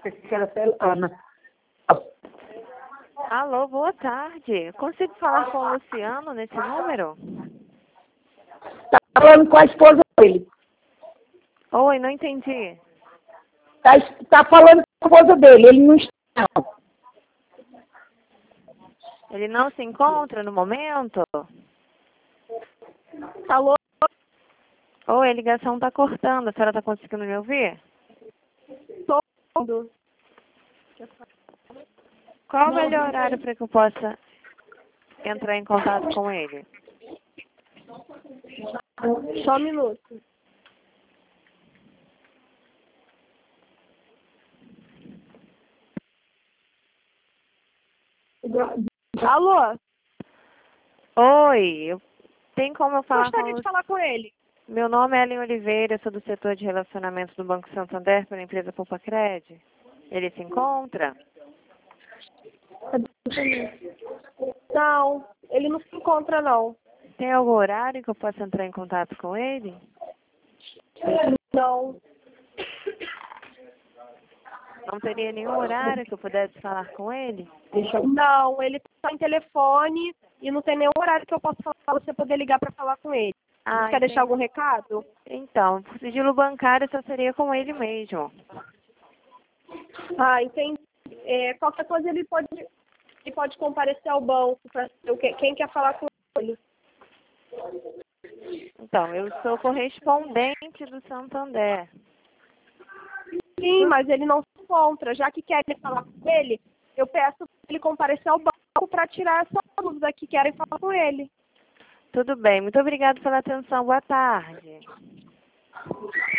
que era Ana. Alô, boa tarde. Consigo falar com o Luciano nesse número? Tá falando com a esposa dele. Oi, não entendi. Tá falando com a esposa dele, ele não está. Ele não se encontra no momento? Alô? Oi, a ligação está cortando. A senhora está conseguindo me ouvir? Todo. Qual o melhor horário para que eu possa entrar em contato com ele? Só um minuto. Alô? Oi, tem como eu falar Gostaria com de o... falar com ele. Meu nome é Ellen Oliveira, sou do setor de relacionamento do Banco Santander pela empresa Poupa-Cred. Ele se encontra? Não, ele não se encontra, não. Tem algum horário que eu possa entrar em contato com ele? Não. Não teria nenhum horário que eu pudesse falar com ele? Não, ele está em telefone e não tem nenhum horário que eu possa falar para você poder ligar para falar com ele. Você quer deixar algum recado? Então, por sigilo bancário só seria com ele mesmo. Ah, entendi. Qualquer coisa ele pode comparecer ao banco para quem quer falar com ele. Então, eu sou correspondente do Santander. Sim, mas ele não se encontra. Já que querem falar com ele, eu peço para ele comparecer ao banco para tirar essa dúvida que querem falar com ele. Tudo bem, muito obrigada pela atenção. Boa tarde.